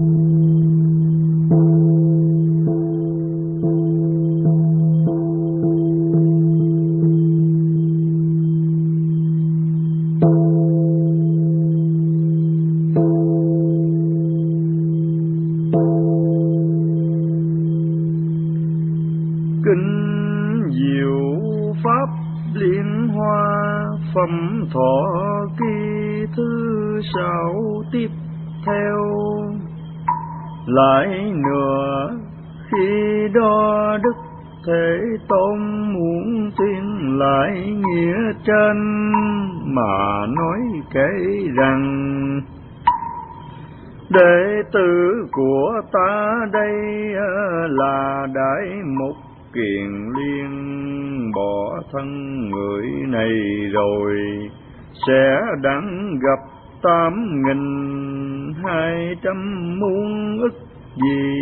Phẩm thọ kỳ thứ 6 tiếp theo. Lại nữa, khi đó Đức Thế Tôn muốn tuyên lại nghĩa trên mà nói kể rằng: đệ tử của ta đây là Đại Mục Kiền Liên, bỏ thân người này rồi sẽ đặng gặp 8.200 muôn ức gì.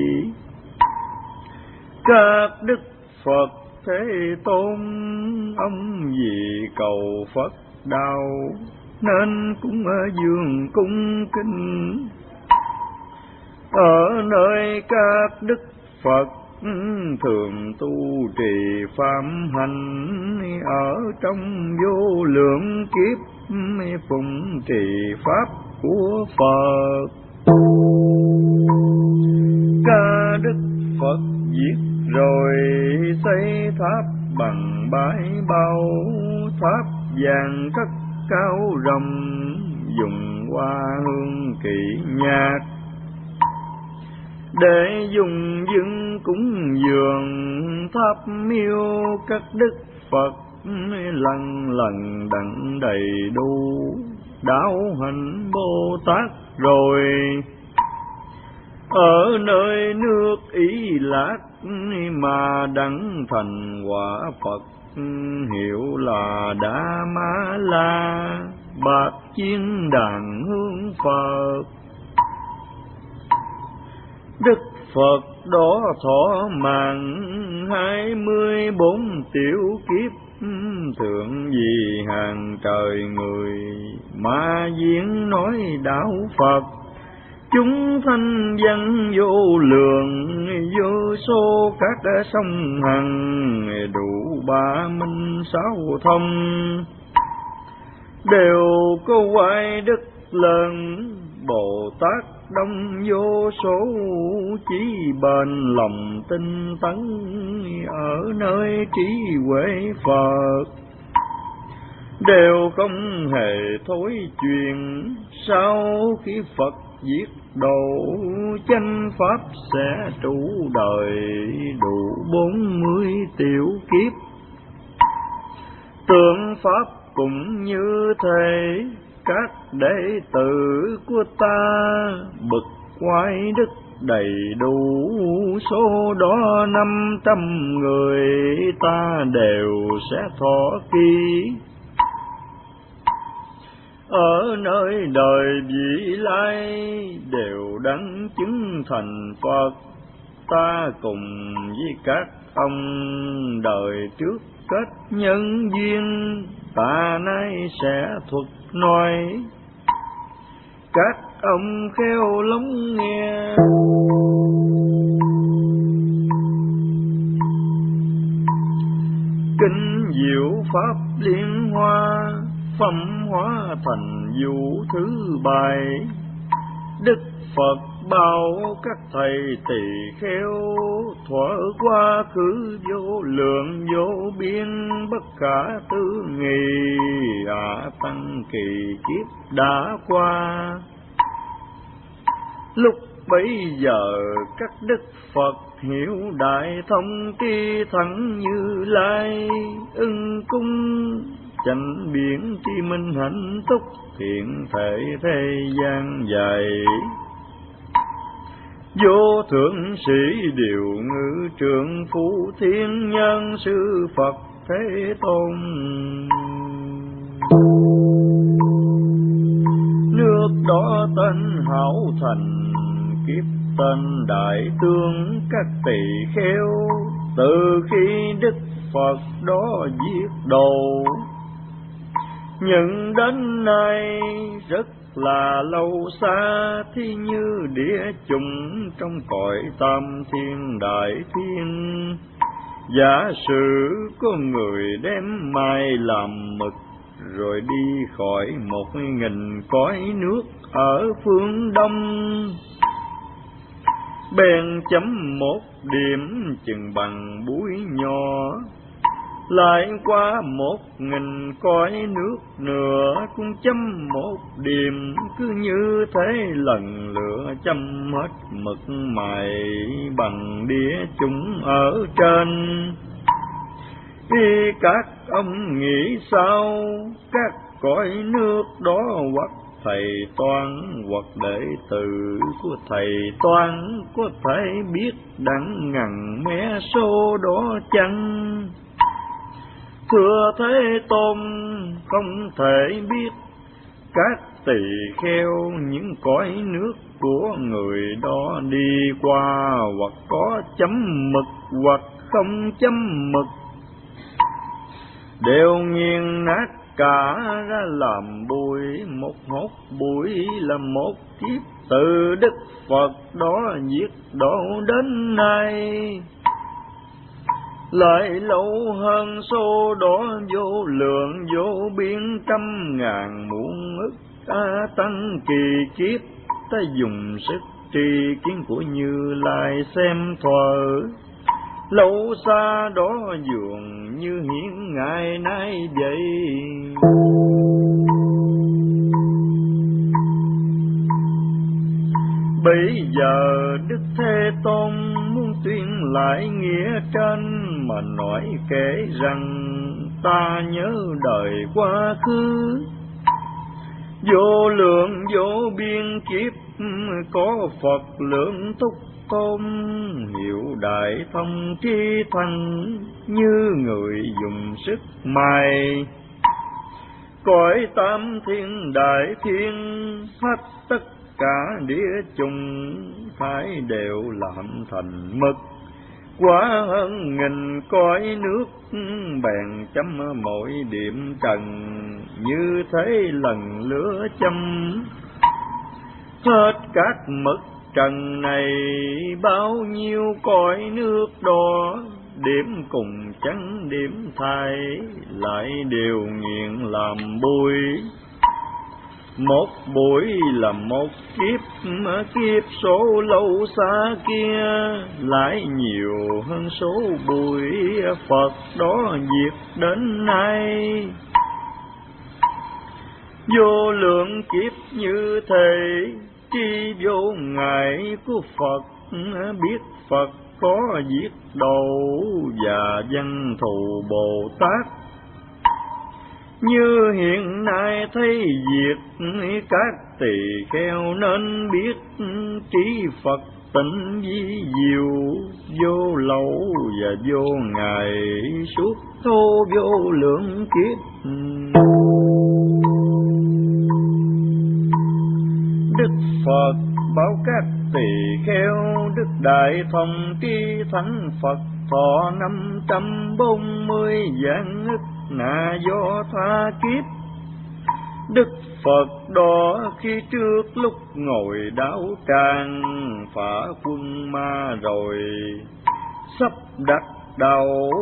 Các đức Phật Thế Tôn ông vì cầu Phật đạo nên cũng dường cung kính. Ở nơi các đức Phật thường tu trì phạm hành, ở trong vô lượng kiếp phụng trì pháp của Phật. Ca đức Phật diệt rồi xây tháp bằng bãi bao, tháp vàng cất cao rồng, dùng hoa hương kỳ nhạc để dùng dưng cúng dường. Tháp miêu các đức Phật lần lần đặng đầy đủ đạo hạnh Bồ Tát rồi. Ở nơi nước Ý Lạc mà đặng thành quả Phật, hiệu là Đa Ma La, bạc chiên đàn hương Phật. Đức Phật đó thọ mạng 24 tiểu kiếp, thượng vì hàng trời người mà diễn nói đạo Phật. Chúng thanh văn vô lượng, vô số các sông hằng, đủ 36 thông, đều có quay đức lớn. Bồ Tát đông vô số, chí bền lòng tinh tấn, ở nơi trí huệ Phật đều không hề thối chuyển. Sau khi Phật diệt độ, chánh pháp sẽ trụ đời đủ 40 tiểu kiếp. Tượng pháp cũng như thế, các đệ tử của ta bậc quái đức đầy đủ, số đó 500 người ta đều sẽ thọ ký. Ở nơi đời vị lai đều đấng chứng thành Phật. Ta cùng với các ông đời trước kết nhân duyên, ta nay sẽ thuật nói, các ông khéo lắng nghe. Kinh diệu pháp liên hoa, phẩm hóa thành vũ thứ 7. Đức Phật bảo các thầy tỳ kheo, thuở quá khứ vô lượng vô biên, bất khả tư nghị, tăng kỳ kiếp đã qua. Lúc bấy giờ các đức Phật hiểu đại thông tri thắng Như Lai, ưng cung chánh biển tri minh hạnh túc, thiện thể thế gian dài. Vô thượng sĩ điều ngự trượng phú thiên nhân sư Phật Thế Tôn. Nước đó tên Hảo Thành, kiếp tên Đại Tương các tỳ kheo. Từ khi Đức Phật đó giết đồ, nhưng đến nay rất là lâu xa, thi như địa chủng trong cõi tam thiên đại thiên. Giả sử có người đem mai làm mực, rồi đi khỏi 1000 cõi nước ở phương đông. Bèn chấm một điểm chừng bằng búi nhỏ, lại qua 1000 cõi nước nữa cũng chấm một điểm. Cứ như thế lần lượt chấm hết mực mài bằng đĩa chúng ở trên. Khi các ông nghĩ sao, các cõi nước đó hoặc thầy toán hoặc đệ tử của thầy toán có thể biết đặng ngần mé số đó chăng? Thưa Thế Tôn, không thể biết. Các tỳ kheo những cõi nước của người đó đi qua, hoặc có chấm mực hoặc không chấm mực, đều nghiền nát cả ra làm bụi. Một hốt bụi là một kiếp từ Đức Phật đó diệt độ đến nay. Lại lâu hơn số đó vô lượng vô biên, trăm ngàn muôn ức tăng kỳ kiếp. Ta dùng sức tri kiến của Như Lai xem thuở, lâu xa đó dường như hiện ngày nay vậy. Bây giờ Đức Thế Tôn muốn tuyên lại nghĩa trên, mà nói kể rằng ta nhớ đời quá khứ. Vô lượng vô biên kiếp có Phật lượng túc tôn, hiệu đại thông tri thành như người dùng sức mài. Cõi tam thiên đại thiên hết tất cả địa chung, phải đều làm thành mực. Quá hơn 1000 cõi nước bèn chấm mỗi điểm trần, như thế lần lửa chấm hết các mực trần này. Bao nhiêu cõi nước đó, điểm cùng chẳng điểm thay, lại đều nghiền làm bụi. Một buổi là một kiếp, kiếp số lâu xa kia lại nhiều hơn số buổi Phật đó diệt đến nay. Vô lượng kiếp như thế, chi vô ngại của Phật, biết Phật có giết độ và văn thù Bồ Tát. Như hiện nay thấy diệt các tỳ kheo nên biết, trí Phật tịnh vi diệu, vô lâu và vô ngày, suốt thô vô lượng kiếp. Đức Phật bảo các tỳ kheo, Đức Đại Thông Tri Thánh Phật thọ 540 vạn ức nà do tha kiếp. Đức Phật đó khi trước lúc ngồi đáo tràng, phá quân ma rồi sắp đặt đầu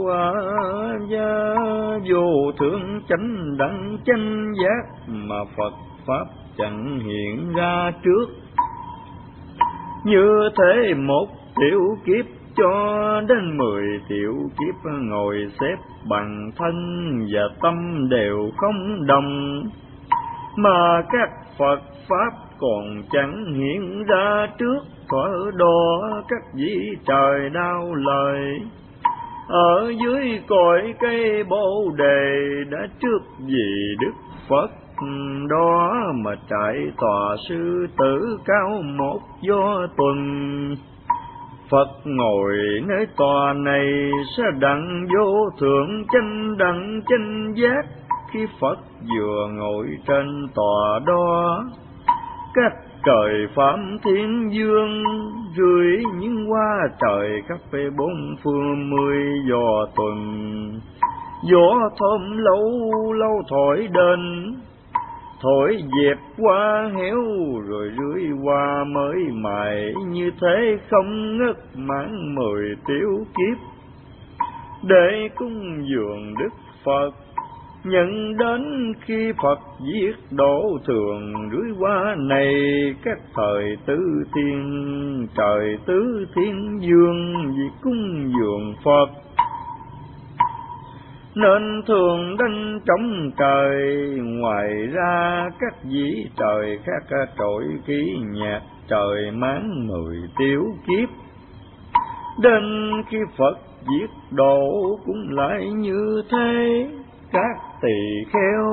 vô thượng chánh đẳng chánh giác, mà Phật pháp chẳng hiện ra trước. Như thế một tiểu kiếp cho đến 10 tiểu kiếp, ngồi xếp bằng thân và tâm đều không đồng, mà các Phật pháp còn chẳng hiện ra trước. Thuở đó các vị trời đau lời, ở dưới cội cây Bồ Đề đã trước vì Đức Phật đó mà trải tòa sư tử cao một gió tuần. Phật ngồi nơi tòa này sẽ đặng vô thượng chánh đẳng chánh giác. Khi Phật vừa ngồi trên tòa đó, các trời phạm thiên dương rưỡi những hoa trời khắp bốn phương 10 giò tuần. Gió thơm lâu lâu thổi đến, thổi dẹp qua héo rồi rưới qua mới mài, như thế không ngất mãn 10 tiểu kiếp. Để cúng dường Đức Phật nhận đến khi Phật giết độ thường, rưới qua này các thời tứ thiên, trời tứ thiên dương vì cúng dường Phật. Nên thường đánh trống trời, ngoài ra các vị trời khác trội ký nhạc trời mãn 10 tiểu kiếp. Đến khi Phật giết độ cũng lại như thế các tỳ kheo.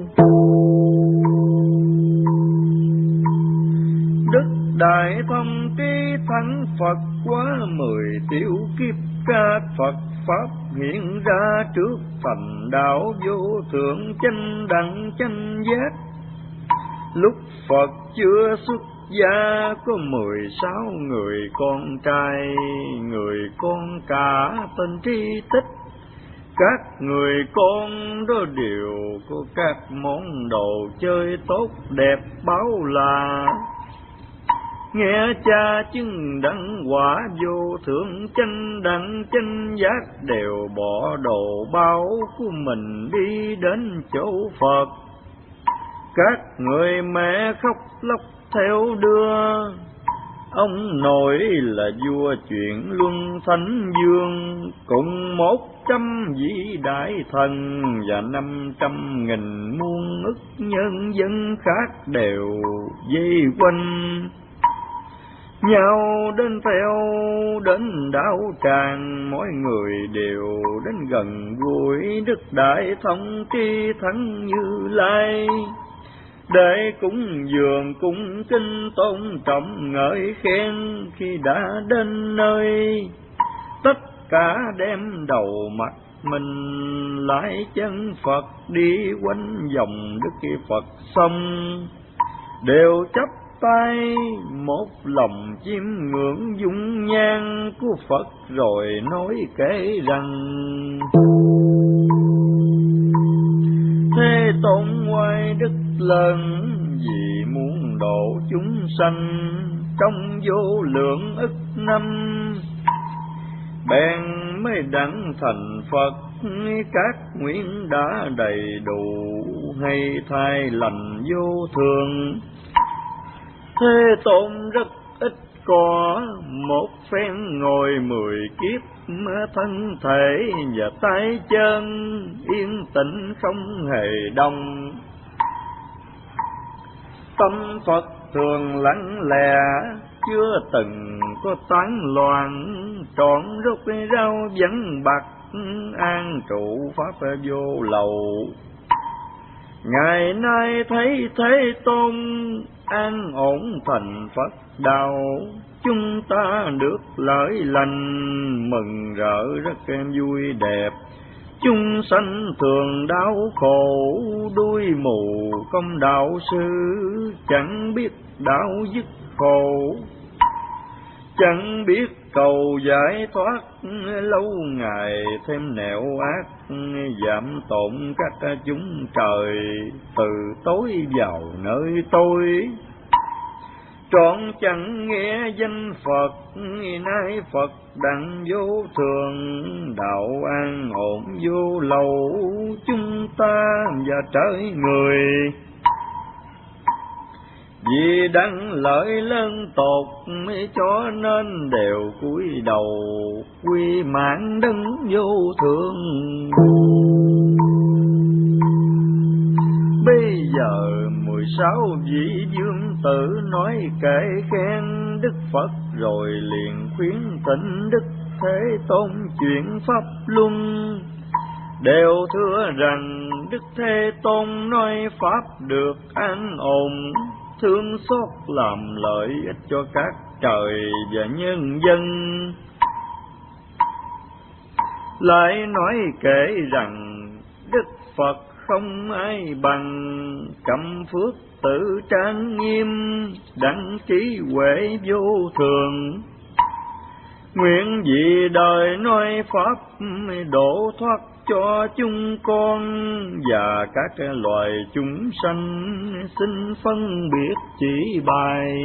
Đức Đại Thông Trí Thắng Phật quá 10 tiểu kiếp, các Phật Pháp hiện ra trước thành đạo vô thượng chánh đẳng chánh giác. Lúc Phật chưa xuất gia có 16 người con trai, người con cả tên Tri Tích. Các người con đó đều có các món đồ chơi tốt đẹp báo là nghe cha chứng đẳng quả vô thượng chánh đẳng chánh giác, đều bỏ đồ báo của mình đi đến chỗ Phật. Các người mẹ khóc lóc theo đưa, ông nội là vua chuyện luân thánh vương, cùng 100 vị đại thần và 500.000 muôn ức nhân dân khác đều vây quanh nhau đến theo đến đạo tràng. Mỗi người đều đến gần gũi Đức Đại Thông Trí Thắng Như Lai, để cúng dường cung kính tôn trọng ngợi khen. Khi đã đến nơi, tất cả đem đầu mặt mình lại chân Phật, đi quanh vòng Đức Phật xong đều chắp tay một lòng chiêm ngưỡng dung nhan của Phật, rồi nói kể rằng: Thế Tôn hoài đức lớn, vì muốn độ chúng sanh trong vô lượng ức năm, bèn mới đặng thành Phật. Các nguyện đã đầy đủ, hay thay lành vô thường. Thế Tôn rất ít có một phen ngồi 10 kiếp, thân thể và tay chân yên tĩnh không hề động. Tâm Phật thường lặng lẽ, chưa từng có tán loạn, trọn rốt rau vắng bạc, an trụ pháp vô lậu. Ngày nay thấy Thế Tôn an ổn thành Phật đạo, chúng ta được lợi lành, mừng rỡ rất vui đẹp. Chúng sanh thường đau khổ, đuôi mù không đạo sư, chẳng biết đạo dứt khổ, chẳng biết cầu giải thoát. Lâu ngày thêm nẻo ác, giảm tổn các chúng trời, từ tối vào nơi tôi. Trọn chẳng nghe danh Phật, nay Phật đặng vô thường, đạo an ổn vô lậu, chúng ta và trời người. Vì đặng lợi lớn tột, cho nên đều cúi đầu, quy mãn đấng vô thượng. Bây giờ 16 vị vương tử nói kể khen Đức Phật, rồi liền khuyến thỉnh Đức Thế Tôn chuyển pháp luân. Đều thưa rằng Đức Thế Tôn nói pháp được an ổn, thương xót làm lợi ích cho các trời và nhân dân. Lại nói kể rằng Đức Phật không ai bằng, cẩm phước tự trang nghiêm, đặng trí huệ vô thường. Nguyện vì đời nói pháp độ thoát cho chúng con và các loài chúng sanh, xin phân biệt chỉ bài.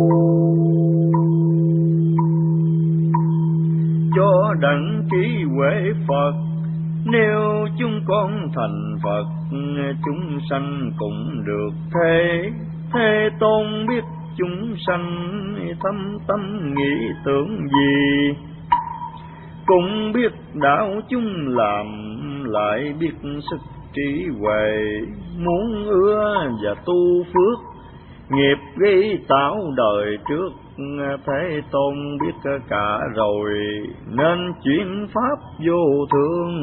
Cho đặng trí huệ Phật, nếu chúng con thành Phật, chúng sanh cũng được thế. Thế Tôn biết chúng sanh thâm tâm nghĩ tưởng gì, cũng biết đạo chúng làm, lại biết sức trí huệ. Muốn ưa và tu phước, nghiệp gây tạo đời trước, Thế Tôn biết cả rồi, nên chuyển pháp vô thường.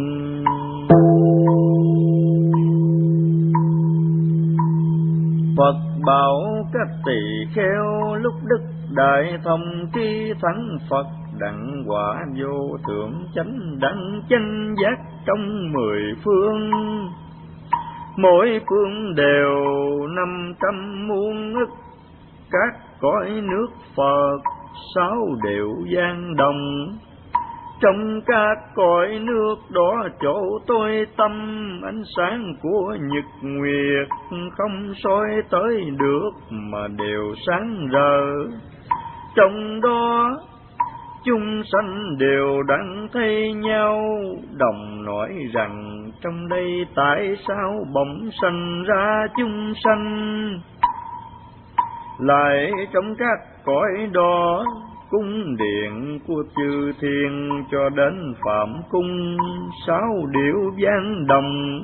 Phật bảo các tỳ kheo, lúc Đức Đại Thông tri thắng Phật, đặng quả vô thượng chánh đẳng chánh giác trong 10 phương. Mỗi phương đều 500 muôn ức các cõi nước Phật, 6 đều gian đồng. Trong các cõi nước đó chỗ tôi tâm, ánh sáng của nhật nguyệt không soi tới được, mà đều sáng rỡ. Trong đó chúng sanh đều đặng thay nhau, đồng nói rằng trong đây tại sao bỗng sanh ra chúng sanh. Lại trong các cõi đó, cung điện của chư thiên cho đến Phạm cung, 6 điệu vang đồng.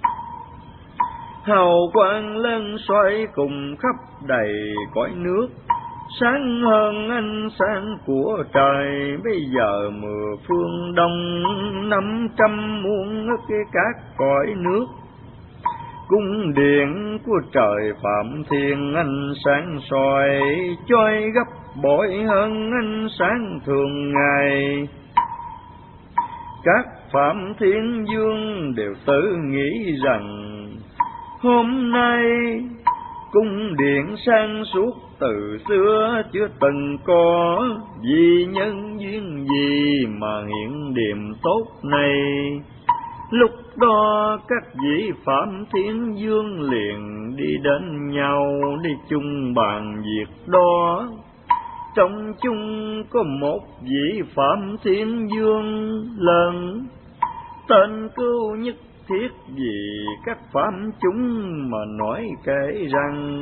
Hào quang lên xoay cùng khắp đầy cõi nước, sáng hơn ánh sáng của trời. Bây giờ 10 phương đông, 500 muôn ức các cõi nước. Cung điện của trời Phạm Thiên ánh sáng soi, choi gấp bội hơn ánh sáng thường ngày. Các Phạm Thiên vương đều tự nghĩ rằng, hôm nay cung điện sang suốt từ xưa chưa từng có, vì nhân duyên gì mà hiện điểm tốt này. Lúc đó các vị Phạm Thiên vương liền đi đến nhau, đi chung bàn việc đó. Trong chung có một vị Phạm Thiên vương lớn, tên Cưu Nhất Thiết, vì các phạm chúng mà nói kể rằng,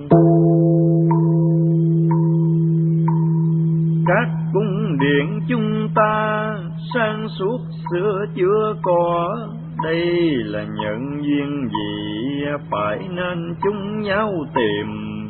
các cung điện chúng ta sang suốt xưa chưa có, đây là nhân duyên gì phải nên chúng nhau tìm.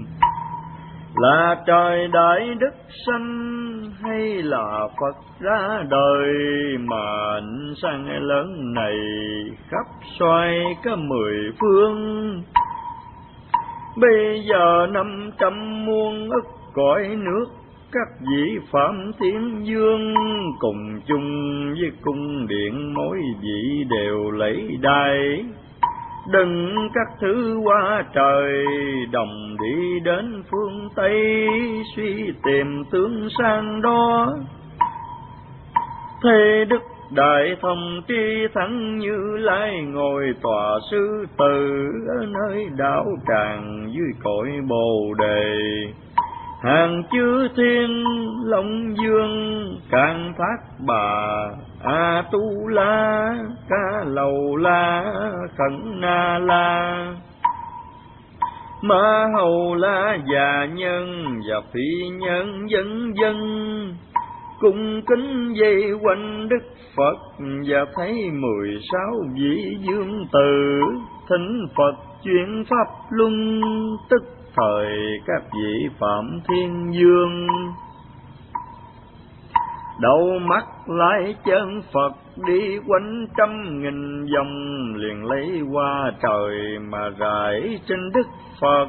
Là trời đại đức sanh hay là Phật ra đời, mà ánh sáng lớn này khắp xoay cả 10 phương. Bây giờ 500 muôn ức cõi nước, các vị Phạm Thiên vương cùng chung với cung điện, mỗi vị đều lấy đai. Đừng các thứ qua trời, đồng đi đến phương Tây, suy tìm tướng sang đó. Thế Đức Đại Thông tri thắng Như Lai ngồi tòa sư tử, ở nơi đảo tràng dưới cội Bồ Đề. Hàng chư thiên Long Dương Can Thác Bà, A Tu La, Ca Lầu La, Khẩn Na La, Ma Hầu La, Già Nhân và Phi Nhân vân vân, cung kính dây quanh Đức Phật và thấy 16 vị dương tử, thỉnh Phật chuyển pháp luân, tức thời các vị Phạm Thiên vương. Đầu mắt lại chân Phật đi quanh 100.000 vòng, liền lấy qua trời mà rải trên Đức Phật.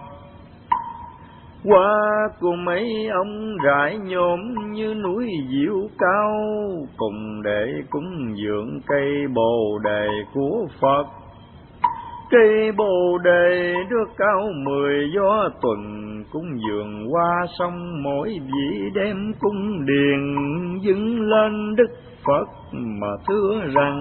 Hoa của mấy ông rải nhôm như núi diệu cao, cùng để cúng dường cây Bồ Đề của Phật. Cây bồ đề nước cao 10 gió tuần, cúng dường qua sông mỗi vị đem cung điền, dâng lên Đức Phật mà thưa rằng: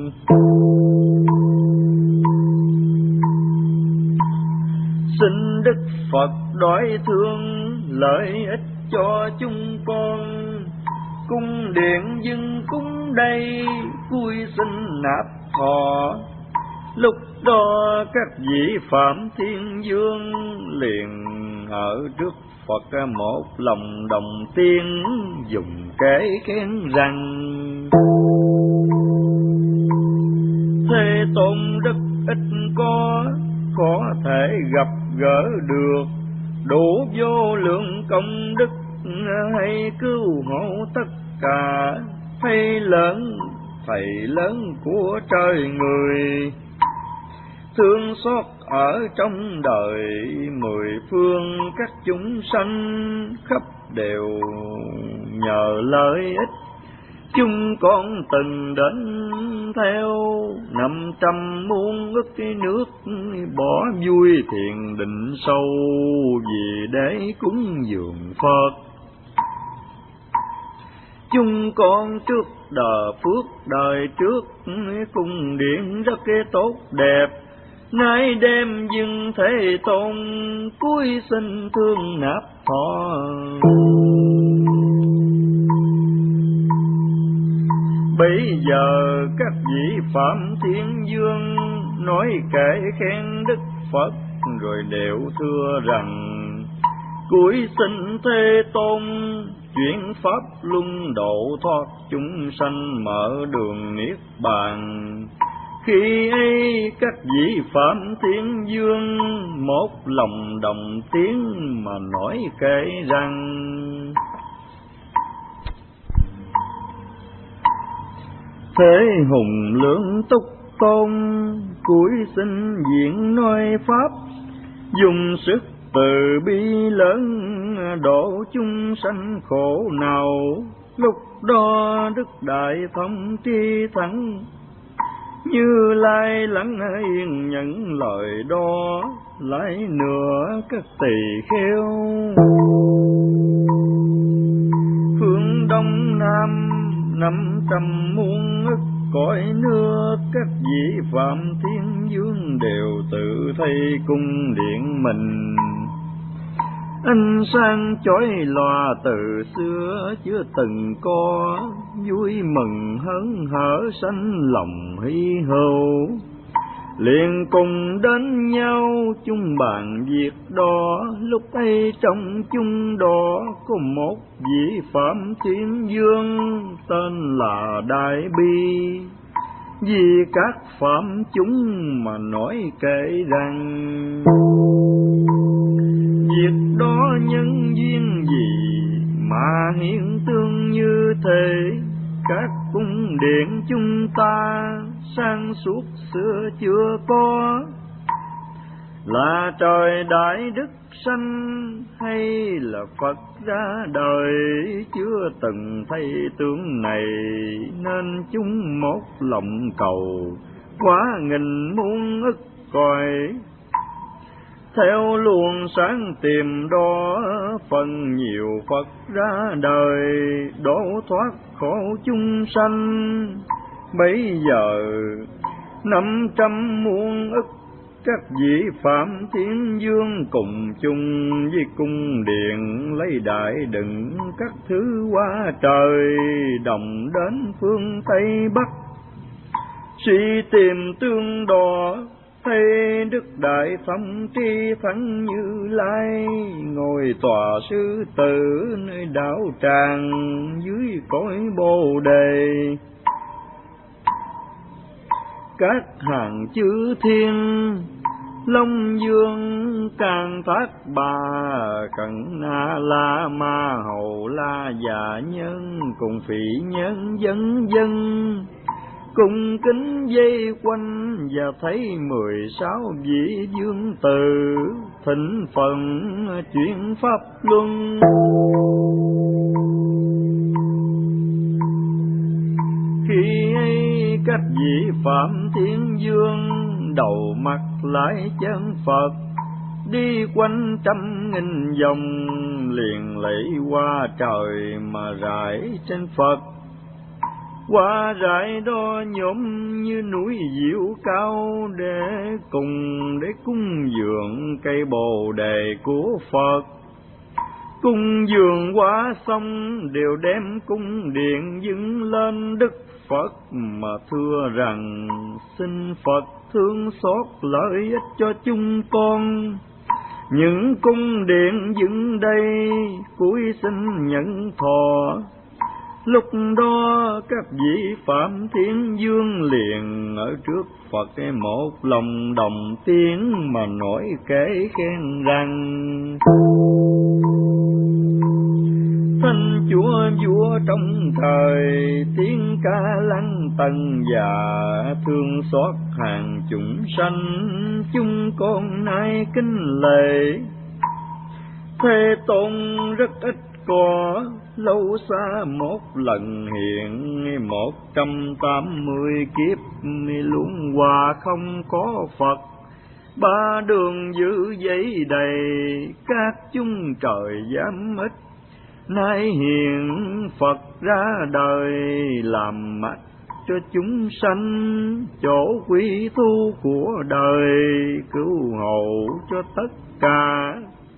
xin Đức Phật đối thương lợi ích cho chúng con, cung điện dâng cúng đây vui xin nạp thọ. Lúc đó các vị Phạm Thiên Dương liền ở trước Phật một lòng đồng tiếng, dùng kế khen rằng: Thế Tôn đức ít có, khó thể gặp gỡ được, đủ vô lượng công đức hay cứu hộ tất cả. Thầy lớn của trời người, thương xót ở trong đời 10 phương các chúng sanh, khắp đều nhờ lợi ích. Chúng con từng đến theo 500 muôn ức cái nước, bỏ vui thiền định sâu, vì để cúng dường Phật. Chúng con trước đời phước đời trước, cung điện rất tốt đẹp, nay đem dâng Thế Tôn, cúi xin thương nạp thọ. Bây giờ các vị Phạm Thiên Dương nói kể khen Đức Phật, rồi đều thưa rằng: cúi xin Thế Tôn, chuyển pháp luân độ thoát chúng sanh, mở đường niết bàn. Khi ấy các vị Phạm Thiên Dương một lòng đồng tiếng mà nói kể rằng: Thế hùng lưỡng túc tôn, cúi xin diện nói pháp, dùng sức từ bi lớn độ chúng sanh khổ nào. Lúc đó Đức Đại Thông Tri Thắng, Như Lai lắng yên nhận lời đó, lại nữa các tỳ kheo phương Đông Nam 500 muôn ức cõi nước, các vị Phạm Thiên Dương đều tự thay cung điện mình. Ánh sáng chói lòa từ xưa chưa từng có, vui mừng hớn hở sanh lòng hy hữu. Liền cùng đến nhau chung bàn việc đó, lúc ấy trong chung đó có một vị Phạm Thiên Dương tên là Đại Bi. Vì các phạm chúng mà nói kể rằng: việc đó nhân duyên gì mà hiện tương như thế, các cung điện chúng ta sang suốt xưa chưa có. Là trời đại đức sanh hay là Phật ra đời, chưa từng thấy tướng này, nên chúng một lòng cầu quá nghìn muôn ức cõi. Theo luồng sáng tìm đó, phần nhiều Phật ra đời, độ thoát khổ chúng sanh. Bấy giờ 500 muôn ức các vị Phạm Thiên Dương cùng chung với cung điện, lấy đại đựng các thứ qua trời, đồng đến phương Tây Bắc. Suy tìm tương đo, thấy Đức Đại Thông Tri Thắng Như Lai ngồi tòa sư tử nơi đạo tràng dưới cõi Bồ Đề. Các hàng chư thiên Long Dương Can Thác Bà Cận Na La Ma Hầu La Già Nhân cùng phỉ nhân dân dân cùng kính dây quanh, và thấy 16 vị dương tử thịnh phần chuyển pháp luân. Khi ấy các vị Phạm Thiên Dương đầu mặt lại chân Phật, đi quanh 100.000 vòng, liền lạy qua trời mà rải trên Phật. Hoa rải đó nhóm như núi diệu cao, để cúng dường cây Bồ đề của Phật. Cung dường quá xong đều đem cung điện dâng lên Đức Phật, mà thưa rằng xin Phật thương xót lợi ích cho chúng con. Những cung điện dựng đây cuối xin nhận thọ. Lúc đó các vị Phạm Thiên Dương liền ở trước Phật một lòng đồng tiếng mà nói kể khen rằng: Thanh Chúa vua trong thời, tiếng ca lăng tần già, thương xót hàng chúng sanh, chúng con nay kính lễ. Thế Tôn rất ít có, lâu xa một lần hiện, 180 kiếp luân hòa không có Phật. Ba đường giữ giấy đầy, các chúng trời dám ít. Nay hiện Phật ra đời, làm mắt cho chúng sanh, chỗ quy thu của đời, cứu hộ cho tất cả.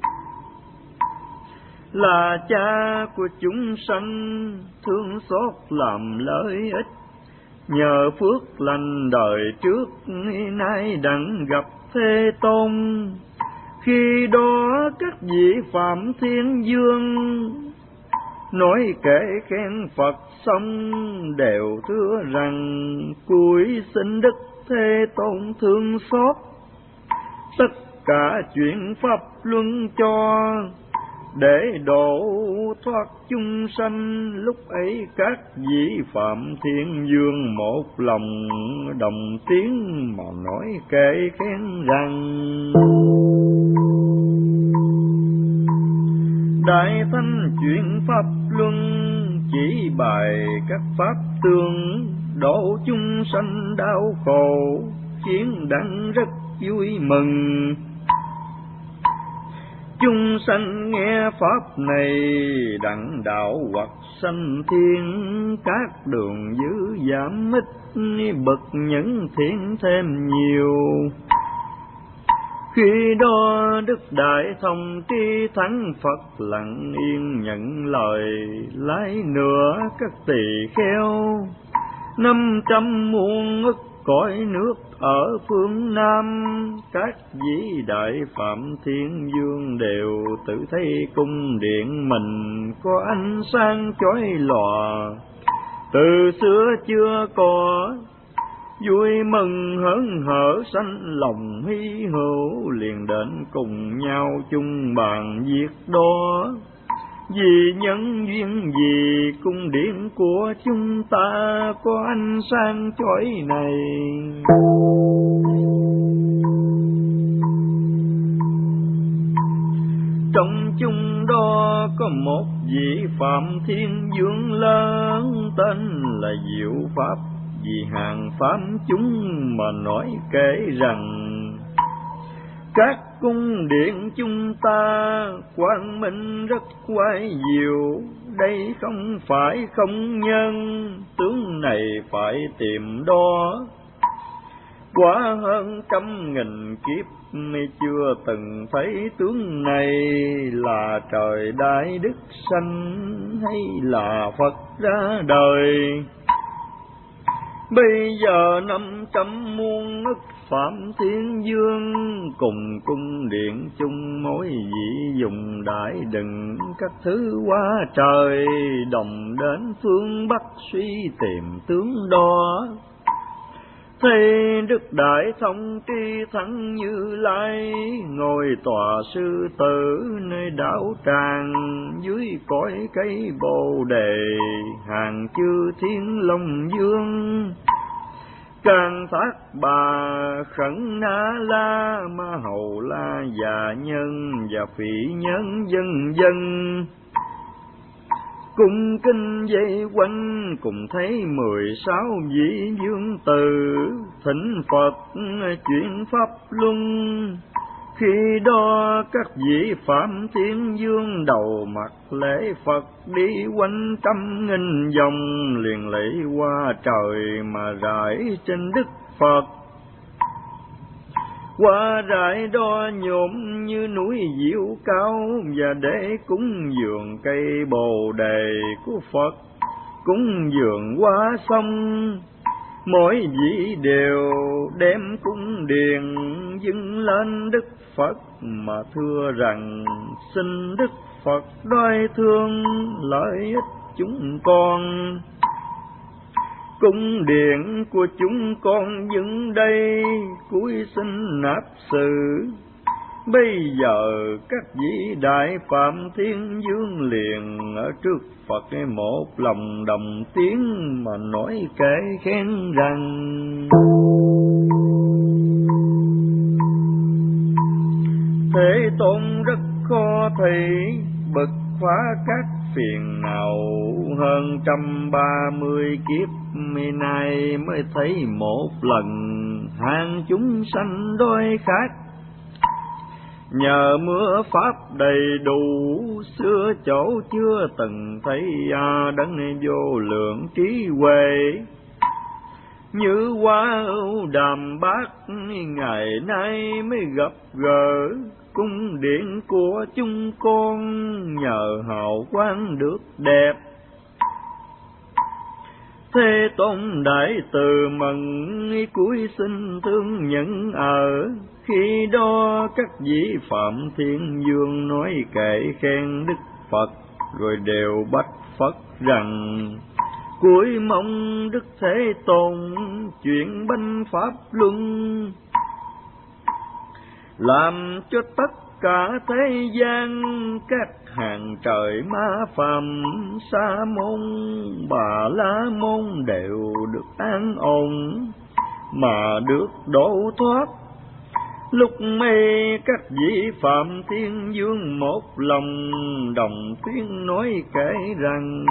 Là cha của chúng sanh, thương xót làm lợi ích, nhờ phước lành đời trước, nay đặng gặp Thế Tôn. Khi đó các vị Phạm Thiên Dương nói kể khen Phật xong, đều thưa rằng cúi xin Đức Thế Tôn thương xót, tất cả chuyện pháp luân cho, để độ thoát chúng sanh. Lúc ấy các vị Phạm Thiên Dương một lòng đồng tiếng mà nói kể khen rằng: Đại Thanh chuyện pháp luân, chỉ bài các pháp tương, độ chúng sanh đau khổ, khiến đặng rất vui mừng. Chúng sanh nghe pháp này, đặng đạo hoặc sanh thiên, các đường dữ giảm ít, bậc những thiện thêm nhiều. Khi đó Đức Đại Thông Tri Thắng Phật lặng yên nhận lời, lái nữa các tỳ kheo 500 muôn ức cõi nước ở phương Nam. Các vị Đại Phạm Thiên Dương đều tự thấy cung điện mình có ánh sáng chói lòa, từ xưa chưa có. Vui mừng hớn hở sanh lòng hy hữu, liền đến cùng nhau chung bàn việc đó. Vì nhân duyên gì cung điện của chúng ta có ánh sáng chói này. Trong chúng đó có một vị Phạm Thiên Dương lớn, tên là Diệu Pháp. Vì hàng phạm chúng mà nói kể rằng: Các cung điện chúng ta quang minh rất quái diệu, đây không phải không nhân, tướng này phải tìm đó. Quá hơn 100.000 kiếp chưa từng thấy tướng này, là trời Đại Đức sanh hay là Phật ra đời. Bây giờ 500 muôn ức Phạm Thiên Dương, cùng cung điện chung mối vị dùng đại đừng các thứ quá trời, đồng đến phương Bắc suy tìm tướng đó. Thấy Đức Đại Thông Tri Thắng Như Lai ngồi tòa sư tử nơi đảo Tràng, dưới cõi cây Bồ đề hàng chư Thiên Long Dương. Càng Thác Bà, Khẩn Na La, Ma Hầu La, Già Nhân và Phỉ Nhân vân vân. cung kinh dây quanh, cùng thấy 16 vị dương từ, thỉnh Phật chuyển pháp luân. Khi đó các vị Phạm Thiên Dương đầu mặt lễ Phật, đi quanh 100.000 vòng, liền lễ qua trời mà rải trên Đức Phật. Qua rải đó nhộm như núi diệu cao, và để cúng dường cây bồ đề của Phật, cúng dường qua sông. Mỗi vị đều đem cung điền dâng lên Đức Phật, mà thưa rằng xin Đức Phật đoái thương lợi ích chúng con. Cung điện của chúng con dừng đây, cúi xin nạp sự. Bây giờ các vị đại Phạm Thiên Dương liền ở trước Phật một lòng đồng tiếng mà nói kể khen rằng: Thế Tôn rất khó thấy, bậc phá các phiền nào, hơn 130 kiếp nay mới thấy một lần, hàng chúng sanh đói khát. Nhờ mưa pháp đầy đủ, xưa chỗ chưa từng thấy đấng vô lượng trí huệ. Như hoa ưu đàm bát, ngày nay mới gặp gỡ, cung điện của chúng con nhờ hào quang được đẹp. Thế Tôn đại từ mừng, cúi xin thương nhận ở. Khi đó các vị Phạm Thiên Dương nói kệ khen Đức Phật, rồi đều bạch Phật rằng: Cuối mong Đức Thế Tôn chuyển binh pháp luân, làm cho tất cả thế gian các hàng trời ma phàm, Sa môn Bà La môn đều được an ổn mà được độ thoát. Lúc mê các vị Phạm Thiên Dương một lòng đồng tiếng nói kể rằng: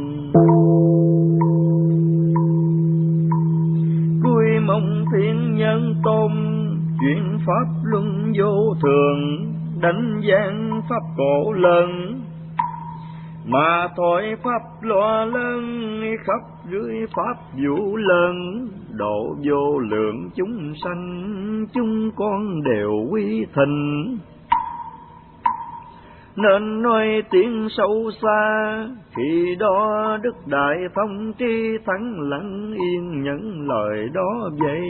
Cuối mong thiên nhân tôn chuyển pháp luân vô thường, đánh gian pháp cổ lớn mà thôi pháp loa lớn, khắp dưới pháp vũ lớn, độ vô lượng chúng sanh chúng con đều quy thịnh. Nên nói tiếng sâu xa, khi đó Đức Đại Thông Tri Thắng lặng yên nhận lời đó vậy.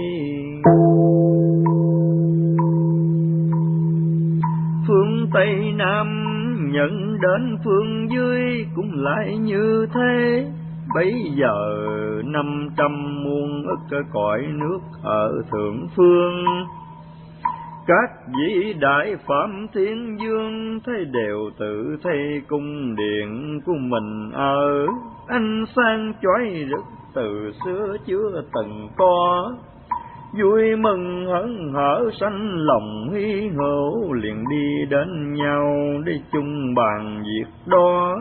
Phương Tây Nam nhận đến phương dưới cũng lại như thế. Bấy giờ 500 muôn ức cõi nước ở thượng phương, các vị đại Phạm Thiên Dương thấy đều tự thấy cung điện của mình ở, ánh sáng chói rực từ xưa chưa từng có. Vui mừng hớn hở sanh lòng hy hữu, liền đi đến nhau để chung bàn việc đó.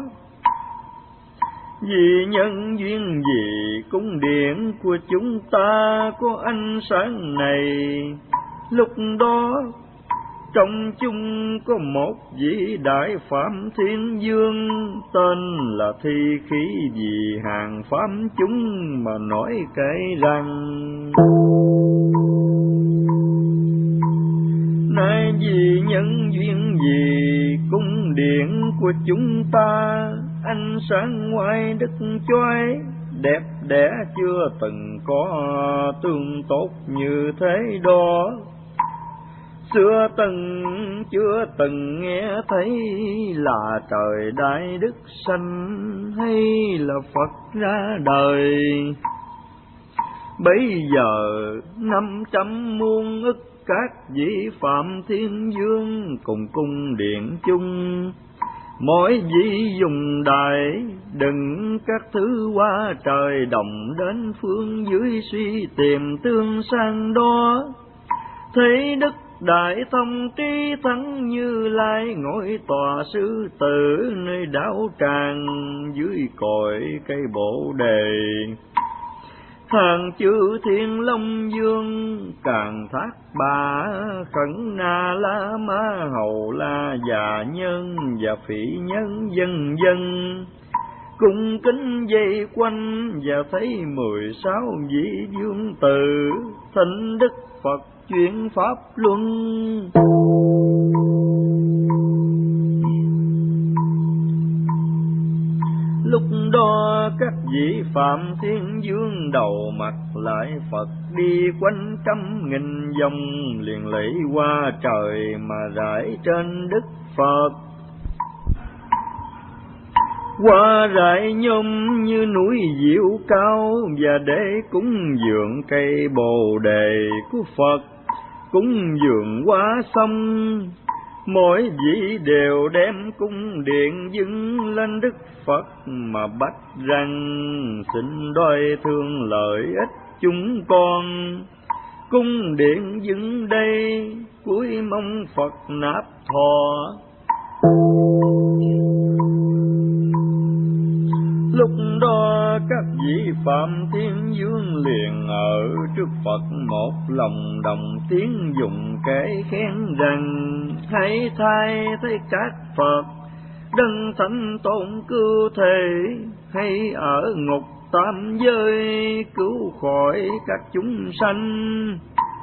Vì nhân duyên gì cung điện của chúng ta có ánh sáng này, lúc đó trong chung có một vị đại Phạm Thiên Dương, tên là Thi Khí, vì hàng phạm chúng mà nói kể rằng: Nay vì nhân duyên gì cung điện của chúng ta, ánh sáng ngoài đất chói, đẹp đẽ chưa từng có tương tốt như thế đó. Xưa chưa từng nghe thấy là trời đại đức sanh, hay là Phật ra đời. Bây giờ 500 muôn ức các vị Phạm Thiên Dương cùng cung điện chung, mỗi vị dùng đài đừng các thứ qua trời, đồng đến phương dưới suy tìm tương sang đó. Thấy Đức Đại thông trí thắng Như Lai ngồi tòa sư tử, nơi đảo tràng dưới cội cây Bồ đề. Hàng chư Thiên Long Dương càng thác bà, khẩn Na La Ma Hầu La Già Nhân và Phỉ Nhân dân dân. Cung kính dây quanh và thấy 16 vị vương tử, thỉnh Đức Phật chuyển pháp luân. Lúc đó các vị Phạm Thiên Vương đầu mặt lại Phật, đi quanh 100.000 vòng, liền lễ qua trời mà rải trên Đức Phật. Qua rải nhôm như núi diệu cao, và để cúng dường cây Bồ đề của Phật, cúng dường qua sông. Mỗi vị đều đem cung điện dâng lên Đức Phật, mà bạch rằng xin đôi thương lợi ích chúng con. Cung điện dâng đây, cuối mong Phật nạp thọ. Lúc đó các vị Phạm Thiên Vương liền ở trước Phật, một lòng đồng tiếng dùng kể khen rằng: hãy thay thấy các Phật đấng thánh tôn cứu thế, hay ở ngục tam giới cứu khỏi các chúng sanh.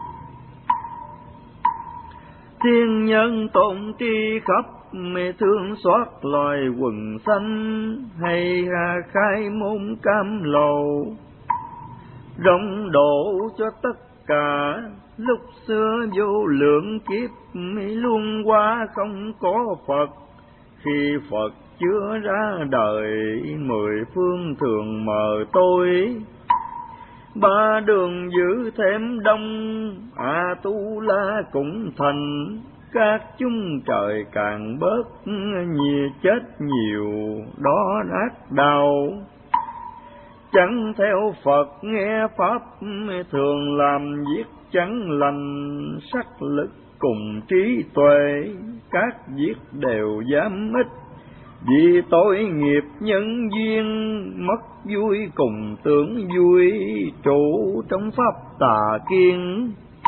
Thiên nhân tôn tri khắp mê thương xót loài quần sanh, hay khai môn cam lầu rộng độ cho tất cả. Lúc xưa vô lượng kiếp luôn qua không có Phật, khi Phật chưa ra đời 10 phương thường mờ tối. Ba đường giữ thêm đông, A Tu La cũng thành, các chúng trời càng bớt nhiều chết nhiều đó ác đau. Chẳng theo Phật nghe pháp, thường làm việc chẳng lành, sắc lực cùng trí tuệ các việc đều dám ích. Vì tội nghiệp nhân duyên, mất vui cùng tưởng vui, trụ trong pháp tà kiên.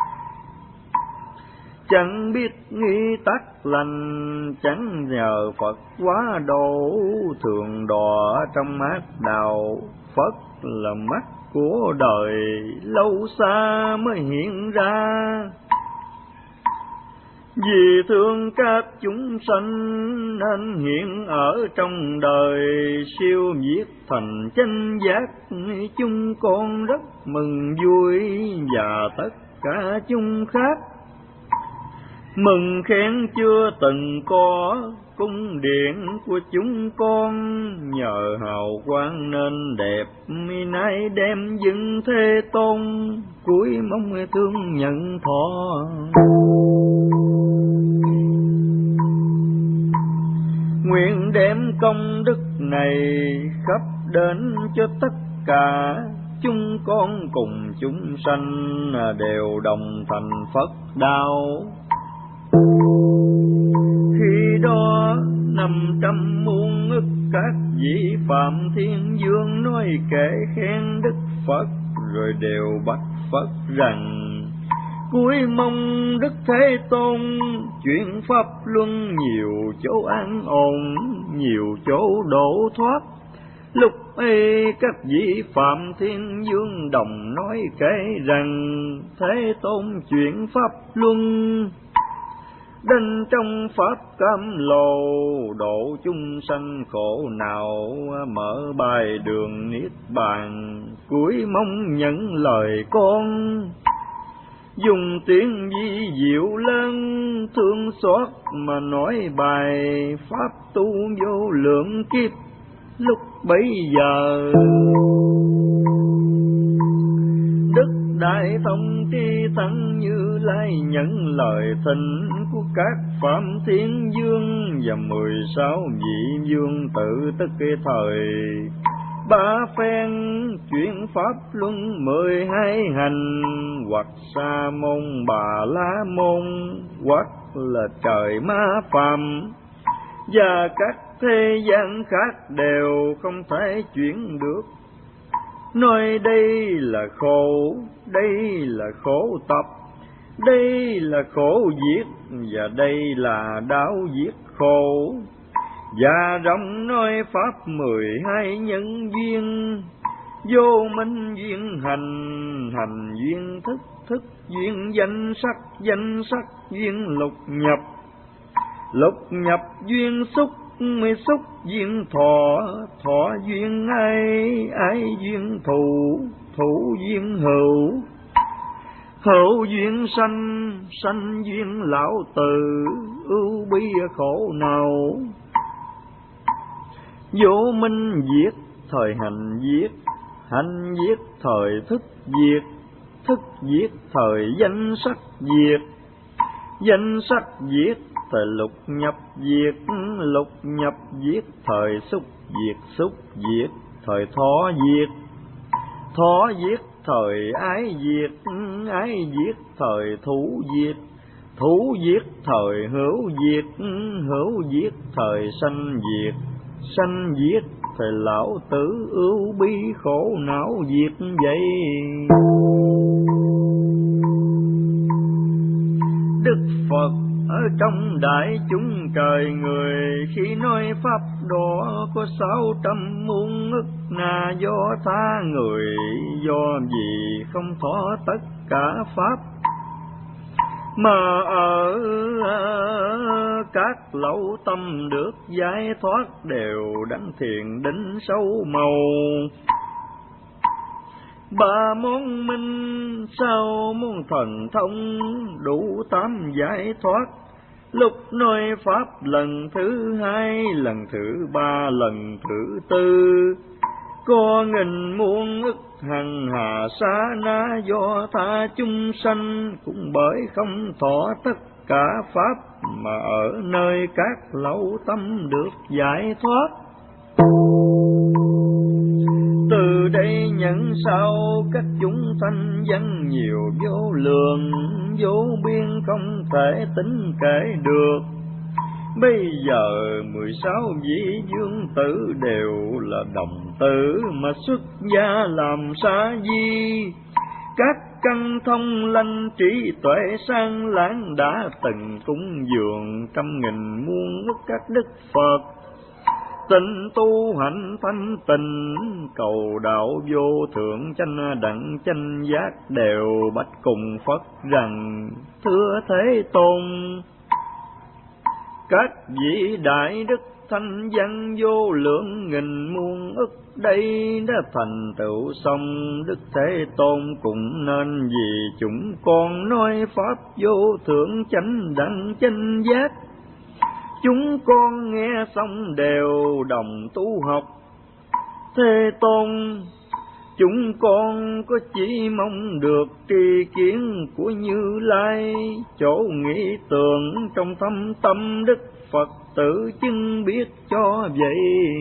Chẳng biết nghi tắc lành, chẳng nhờ Phật quá độ, thường đọa trong ác đạo. Phật là mắt của đời, lâu xa mới hiện ra. Vì thương các chúng sanh nên hiện ở trong đời, siêu diệt thành chánh giác. Chúng con rất mừng vui, và tất cả chúng khác mừng khen chưa từng có. Cung điện của chúng con nhờ hào quang nên đẹp, nay đem dâng Thế Tôn, cuối mong thương nhận thọ. Nguyện đem công đức này khắp đến cho tất cả chúng con, cùng chúng sanh đều đồng thành Phật đạo. Khi đó 500 muôn ức các vị Phạm Thiên Vương nói kể khen Đức Phật, rồi đều bạch Phật rằng: cuối mong Đức Thế Tôn chuyển pháp luân, nhiều chỗ an ổn, nhiều chỗ độ thoát. Lúc ấy các vị Phạm Thiên Vương đồng nói kể rằng: Thế Tôn chuyển pháp luân, đến trong pháp cam lồ, độ chúng sanh khổ nào, mở bài đường niết bàn. Cuối mong nhận lời con, dùng tiếng vi diệu lớn, thương xót mà nói bài pháp tu vô lượng kiếp. Lúc bấy giờ Đức Đại Thông Tri Thắng Như Lai nhận lời thỉnh của các Phạm Thiên Vương và 16 vị vương tử, tức cái thời ba phen chuyển pháp luân 12 hành, hoặc sa môn bà la môn, hoặc là trời ma phàm, và các thế gian khác đều không thể chuyển được. Nói đây là khổ, đây là khổ tập, đây là khổ diệt, và đây là đạo diệt khổ. Và rộng nói pháp 12 nhân duyên, vô minh duyên hành, hành duyên thức, thức duyên danh sắc duyên lục nhập, lục nhập duyên xúc, mới xúc duyên thọ, thọ duyên ái, ái duyên thù, thù duyên hữu, hữu duyên sanh, sanh duyên lão tử, ưu bi khổ nào. Vô minh diệt, thời hành diệt, hành diệt thời thức diệt, thức diệt thời danh sắc diệt, danh sắc diệt thời lục nhập diệt, lục nhập diệt thời xúc diệt, xúc diệt thời thọ diệt, thọ diệt thời ái diệt, ái diệt thời thủ diệt, thủ diệt thời hữu diệt, hữu diệt thời sanh diệt, sanh diệt thời lão tử, ưu bi khổ não diệt vậy. Đức Phật ở trong đại chúng trời người, khi nói pháp đó có 600 muôn ức na do tha người, do gì không thọ tất cả pháp, mà ở các lậu tâm được giải thoát, đều đảnh thiền định sâu màu. Ba món minh sao môn thần thông, đủ 8 giải thoát. Lúc nói pháp lần thứ 2, lần thứ 3, lần thứ 4, có nghìn muôn ức hằng hà sa na do tha chúng sanh, cũng bởi không thọ tất cả pháp, mà ở nơi các lậu tâm được giải thoát. Từ đây nhận sau các chúng sanh dân nhiều vô lượng, vô biên không thể tính kể được. Bây giờ 16 vị dương tử đều là đồng tử, mà xuất gia làm sa di. Các căn thông lanh trí tuệ sang láng, đã từng cúng dường 100.000 muôn ức các đức Phật. Tịnh tu hạnh thanh tịnh, cầu đạo vô thượng chánh đẳng chánh giác, đều bạch cùng Phật rằng: thưa Thế Tôn, các vị đại đức thanh văn vô lượng nghìn muôn ức đây đã thành tựu xong. Đức Thế Tôn cũng nên vì chúng con nói pháp vô thượng chánh đẳng chánh giác. Chúng con nghe xong đều đồng tu học. Thế Tôn, chúng con có chỉ mong được tri kiến của Như Lai, chỗ nghĩ tưởng trong thâm tâm Đức Phật tự chứng biết cho vậy.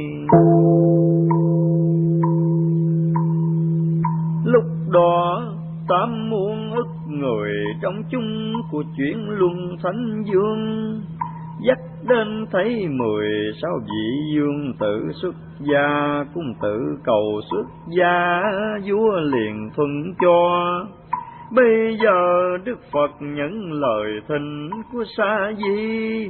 Lúc đó 8 muôn ức người trong chung của chuyển luân thánh dương, dắt đến thấy 16 vị dương tử xuất gia, cũng tự cầu xuất gia, vua liền thuận cho. Bây giờ Đức Phật nhận lời thỉnh của Sa Di,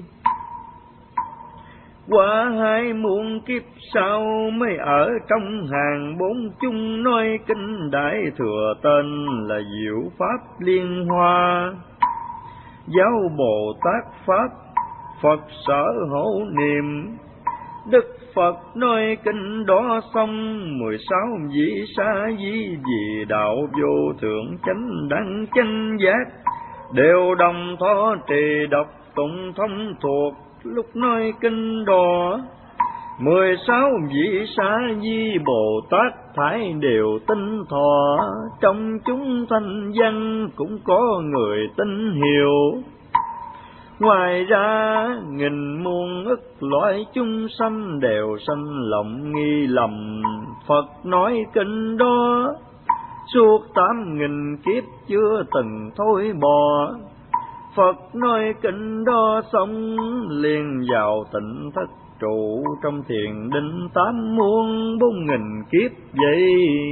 qua 2 muôn kiếp sau mới ở trong hàng 4 chung nói kinh Đại Thừa, tên là Diệu Pháp Liên Hoa. Giáo Bồ Tát Pháp, Phật sở hộ niệm. Đức Phật nói kinh đó xong, 16 vị Sa Di vì đạo vô thượng chánh đẳng chánh giác, đều đồng thọ trì đọc tụng thông thuộc. Lúc nói kinh đó, 16 vị Sa Di Bồ Tát thải đều tin thọ. Trong chúng thanh văn cũng có người tin hiểu. Ngoài ra nghìn muôn ức loại chúng sanh đều sanh lòng nghi lầm, Phật nói kinh đó, suốt 8.000 kiếp chưa từng thôi bỏ. Phật nói kinh đó xong liền vào tịnh thất trụ, trong thiền định 8 muôn 4.000 kiếp vậy.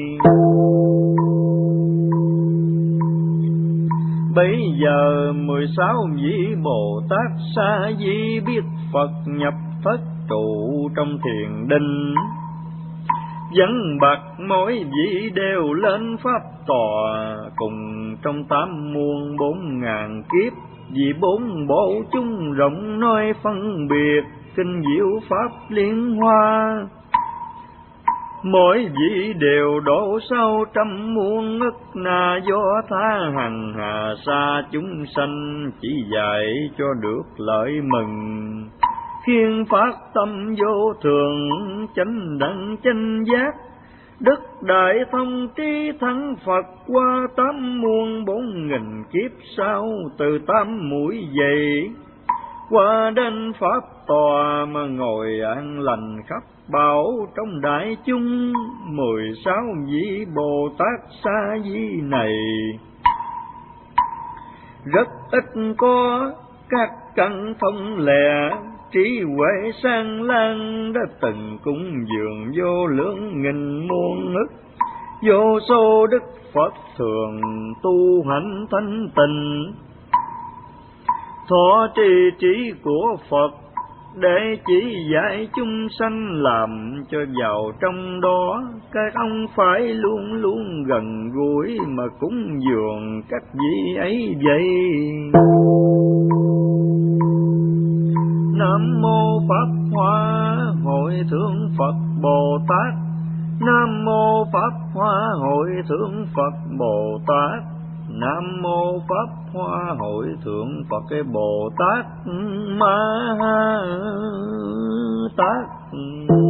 Bây giờ 16 vị Bồ Tát Sa Di biết Phật nhập thất trụ trong thiền định, vẫn bạc mỗi vị đều lên pháp tòa, cùng trong 8 muôn 4.000 kiếp, vì 4 bộ chung rộng nói phân biệt, kinh diệu pháp liên hoa. Mỗi vị đều độ sau trăm muôn ức na, do tha hằng hà sa chúng sanh, chỉ dạy cho được lợi mừng. Khiến phát tâm vô thường, chánh đẳng chánh giác, đức đại thông trí thắng Phật qua 8 muôn 4.000 kiếp sau, từ 8 mũi dậy qua đến pháp tòa mà ngồi an lành khắp bảo trong đại chúng. 16 vị Bồ Tát Sa Di này rất ít có các căn thông lệ, trí huệ sang lang đã từng cúng dường vô lượng nghìn muôn ức, vô số đức Phật thường tu hạnh thanh tịnh. Thọ trì trí của Phật để chỉ dạy chúng sanh làm cho vào trong đó, các ông phải luôn luôn gần gũi mà cúng dường các vị ấy vậy. Nam mô Pháp Hoa Hội Thượng Phật Bồ Tát. Nam mô Pháp Hoa Hội Thượng Phật Bồ Tát. Nam mô Pháp Hoa Hội Thượng Phật Bồ Tát Ma Tát.